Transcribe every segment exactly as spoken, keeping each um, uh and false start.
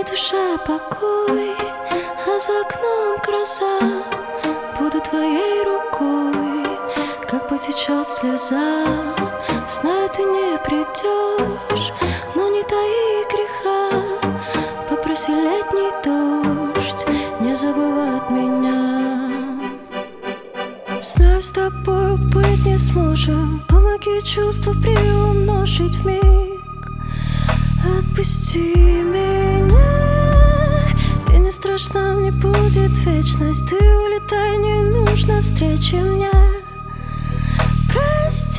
душе покой, а за окном гроза. Буду твоей рукой, как потечет слеза. Знаю, ты не придешь, но не таи греха. Попроси летний дождь, не забывай от меня. Знаю, с тобой быть не сможем. Помоги чувства приумножить вмиг. Отпусти меня, и не страшно, мне будет вечность. Ты улетай, не нужно встречи мне. Прости,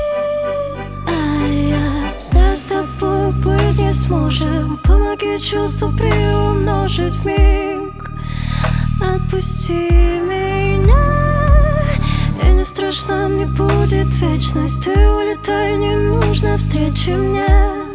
а я знаю, с тобой быть не сможем. Помоги чувства приумножить вмиг. Отпусти меня, и не страшно, мне будет вечность. Ты улетай, не нужно встречи мне.